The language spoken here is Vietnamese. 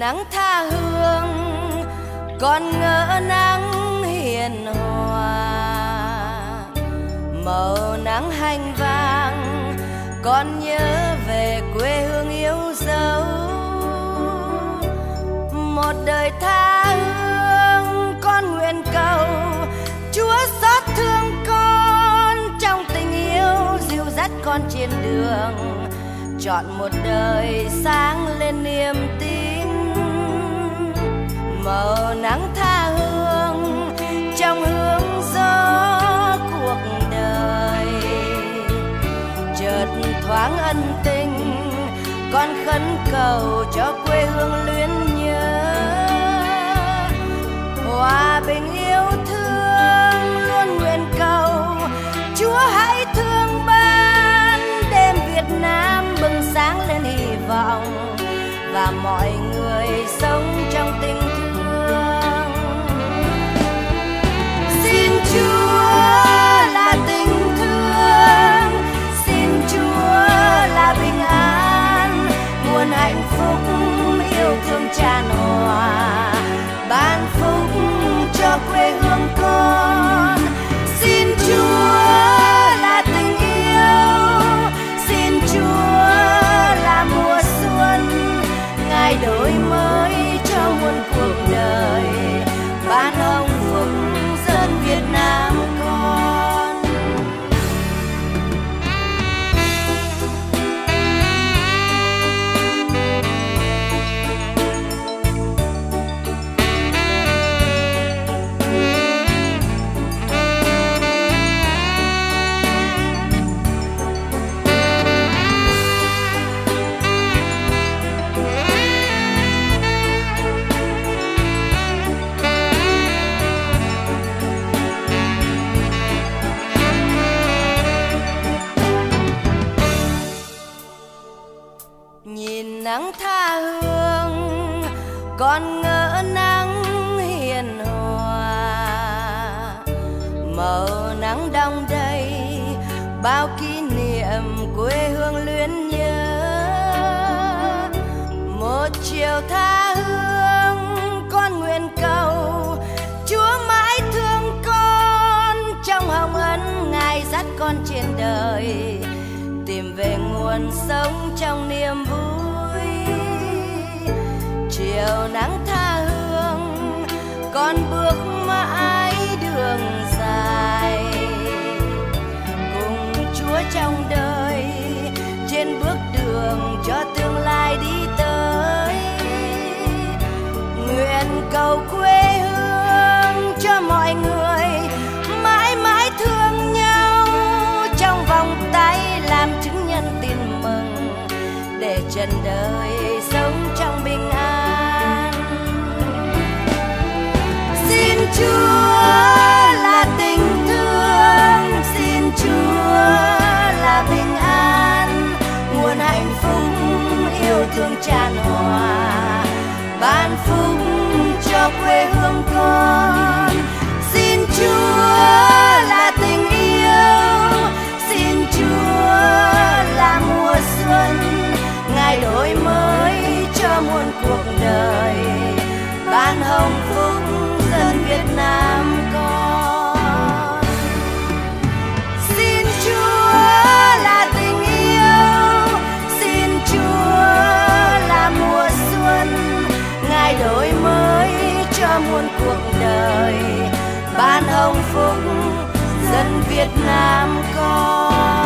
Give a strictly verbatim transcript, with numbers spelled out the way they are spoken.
nắng tha hương, con ngỡ nắng hiền hòa. Màu nắng hành vàng, con nhớ về quê hương yêu dấu. Một đời tha hương, con nguyện cầu Chúa xót thương con trong tình yêu dìu dắt con trên đường, chọn một đời sáng lên niềm tin. Màu nắng tha hương trong hướng gió cuộc đời, chợt thoáng ân tình con khấn cầu cho quê hương luyến nhớ. Hòa bình yêu thương luôn nguyện cầu Chúa hãy thương ban đêm Việt Nam bừng sáng lên hy vọng, và mọi người sống trong tình thương. Xin Chúa là tình thương, xin Chúa là bình an, nguồn hạnh phúc yêu thương tràn hòa, ban phúc cho quê hương con. Xin Chúa là tình yêu, xin Chúa là mùa xuân, Ngài đổi mới cho muôn cuộc đời, ban hồng phúc dân Việt Nam con. Nhìn nắng tha hương, con ngỡ nắng hiền hòa. Màu nắng đong đầy bao kỷ niệm quê hương luyến nhớ. Một chiều tha hương, con nguyện cầu Chúa mãi thương con trong hồng ân Ngài dắt con trên đời, tìm về nguồn sống trong niềm vui. Chiều nắng tha hương, con bước mãi đường dài cùng Chúa trong đời, trên bước đường cho tương lai đi tới. Nguyện cầu quê hương cho mọi người mãi mãi thương nhau, trong vòng tay làm chứng nhân tin mừng, để trần đời sống trong bình an. Xin Chúa là tình thương, xin Chúa là bình an, nguồn hạnh phúc yêu thương tràn hòa, ban phúc cho quê hương con. Xin Chúa là tình yêu, xin Chúa là mùa xuân, Ngài đổi mới cho muôn cuộc đời, ban hồng phúc dân Việt Nam con. Xin Chúa là tình yêu, xin Chúa là mùa xuân, Ngài đổi mới cho muôn cuộc đời, ban hồng phúc dân Việt Nam con.